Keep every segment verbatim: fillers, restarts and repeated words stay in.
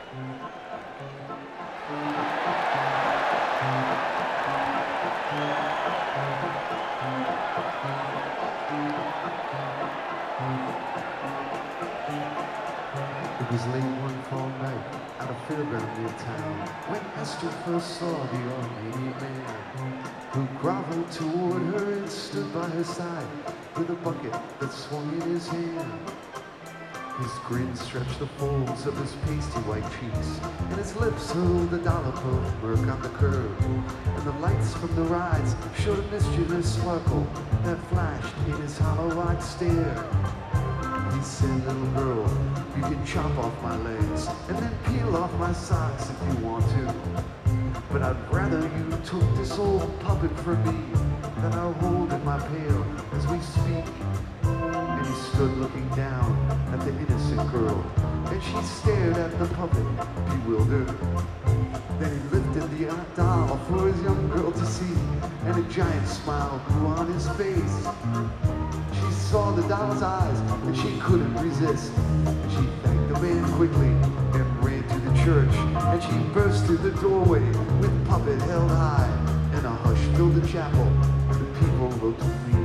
It was late one fall night at a fairground near town when Esther first saw the Armenian man who groveled toward her and stood by her side with a bucket that swung in his hand. His grin stretched the folds of his pasty white cheeks, and his lips hurled a dollop of murk on the curb, and the lights from the rides showed a mischievous sparkle that flashed in his hollow-eyed stare. He said, little girl, you can chop off my legs and then peel off my socks if you want to. But I'd rather you took this old puppet from me than I'll hold in my pail as we speak. And he stood looking down at the innocent girl, and she stared at the puppet, bewildered. Then he lifted the doll for his young girl to see, and a giant smile grew on his face. She saw the doll's eyes, and she couldn't resist. She thanked the man quickly and ran to the church, and she burst through the doorway with puppet held high, and a hush filled the chapel, and the people looked at me.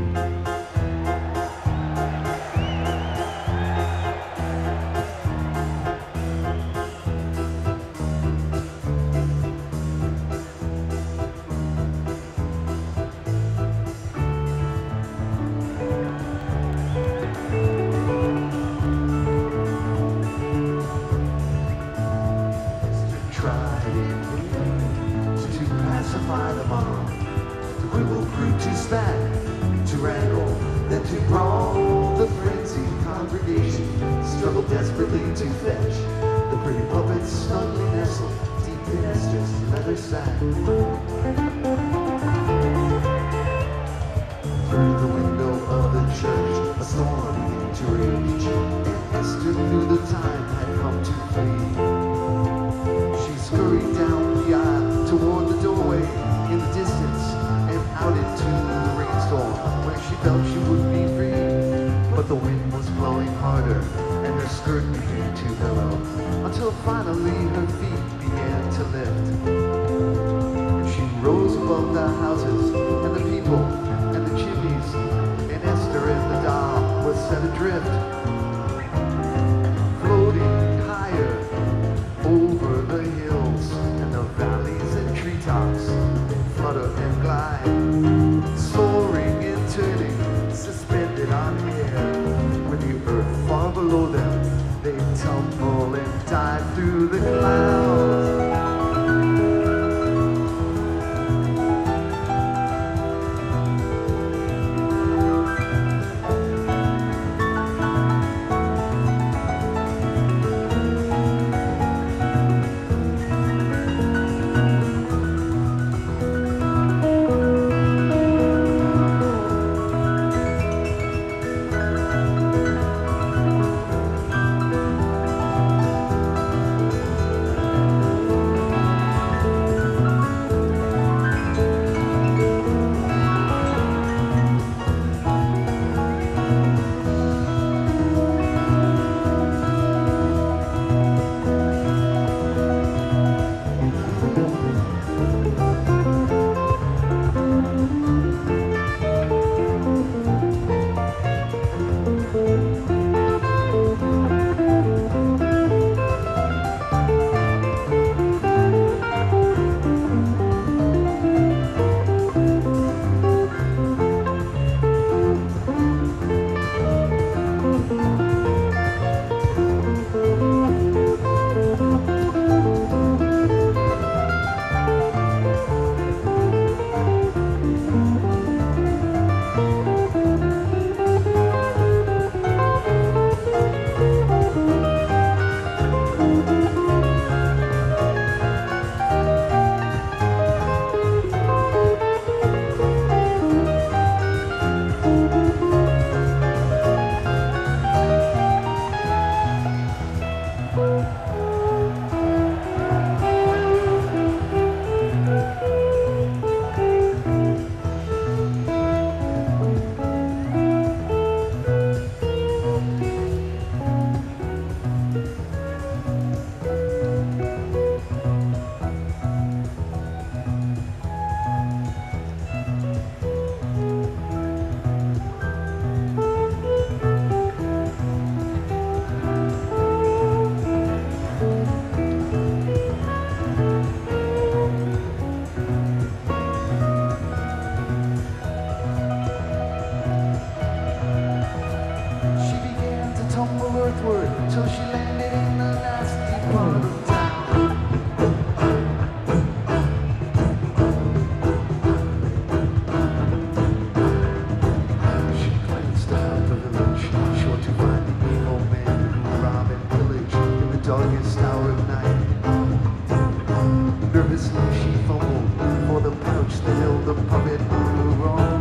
of night. Nervously she fumbled for the pouch that held the puppet on her own.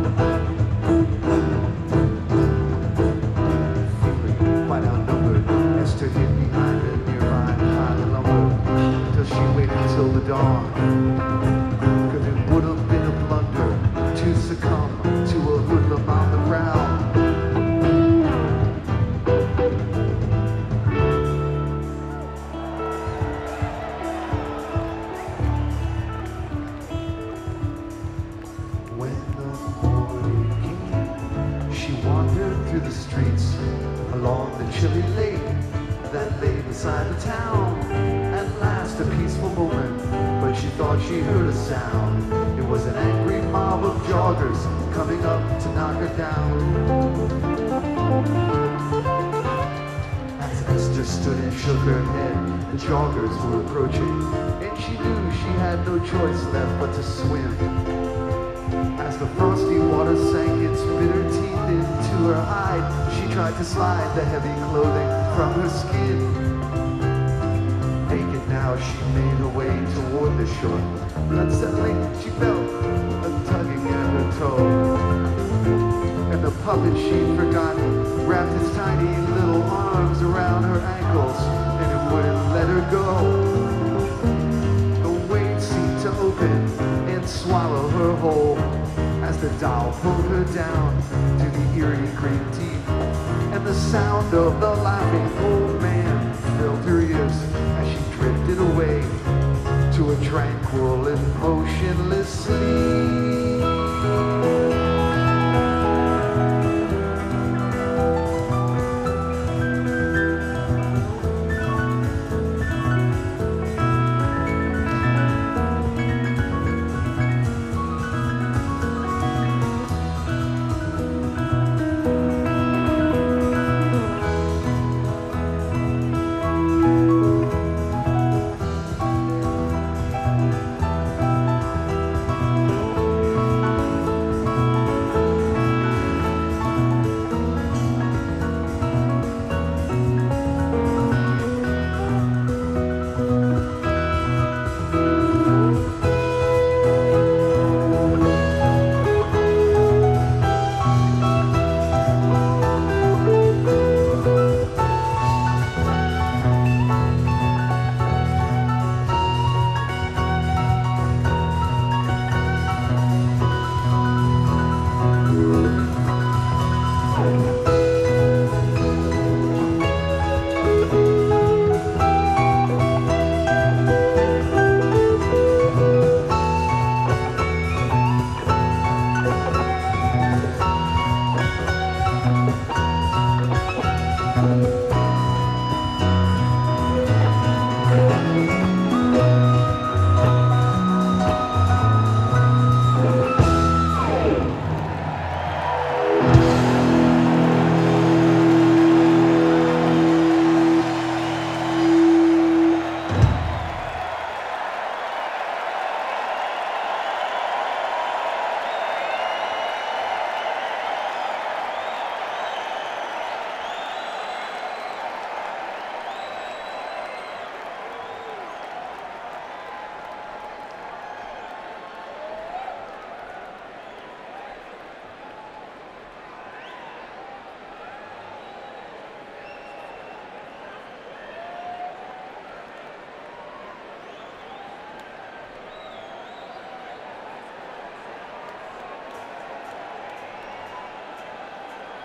Feeling quite outnumbered, Esther hid behind a nearby pile of lumber till she waited till the dawn. Cause it would have been a blunder to succumb to a hoodlum on the prowl. When the morning came, she wandered through the streets along the chilly lake that lay beside the town. At last a peaceful moment, but she thought she heard a sound. It was an angry mob of joggers coming up to knock her down. As Esther stood and shook her head, the joggers were approaching, and she knew she had no choice left but to swim. As the frosty water sank its bitter teeth into her hide, she tried to slide the heavy clothing from her skin. Naked now, she made her way toward the shore. But suddenly, she felt a tugging at her toe. And the puppet she'd forgotten wrapped his tiny little arms around her ankles, and it wouldn't let her go. The weight seemed to open and swallow her whole as the doll pulled her down to the eerie green deep. And the sound of the laughing old man filled her ears as she drifted away to a tranquil and motionless sleep.